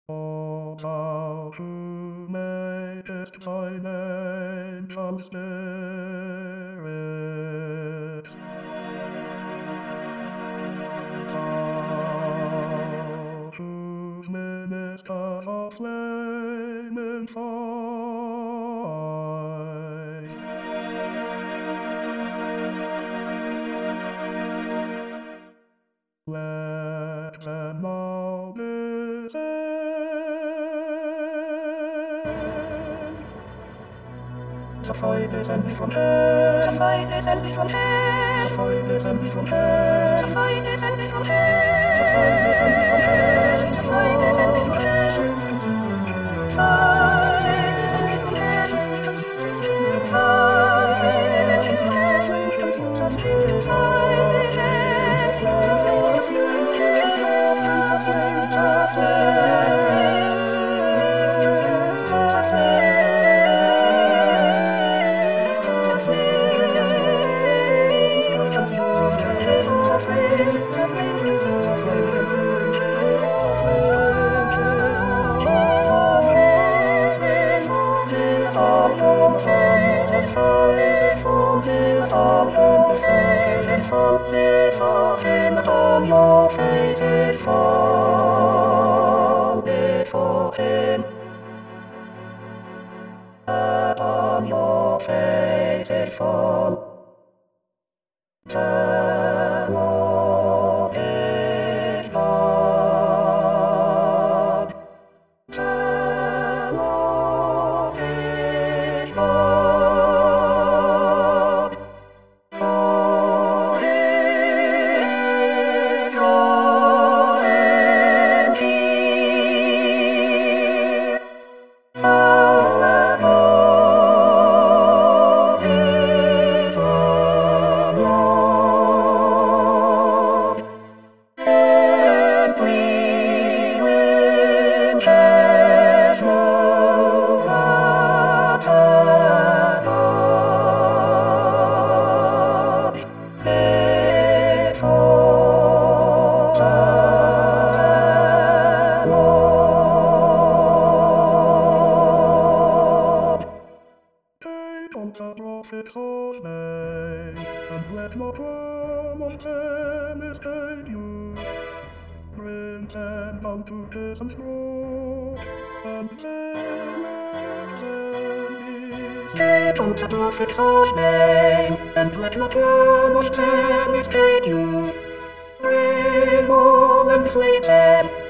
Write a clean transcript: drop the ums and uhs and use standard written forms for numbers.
Oh, thou who makest thine angels spirits, thou whose ministers are flaming fire, let them now descend. The fight descends from hell. The fight descends from hell. The fight descends from hell. The fight descends from hell. The fight descends from hell. The fight descends from hell. Fight descends from hell. Fight descends from hell. Before him, upon your faces fall before him. Upon your faces fall. The Lord is God. The Lord is God. For his joy and peace. Our God is the Lord, and we will tread no other gods before the Lord. Take on the prophet's old name, and let not one of them mistake you. Bring them unto his straw, and let them be. Take on the prophet's old name, and let not one of them mistake you. Bring all and slay them.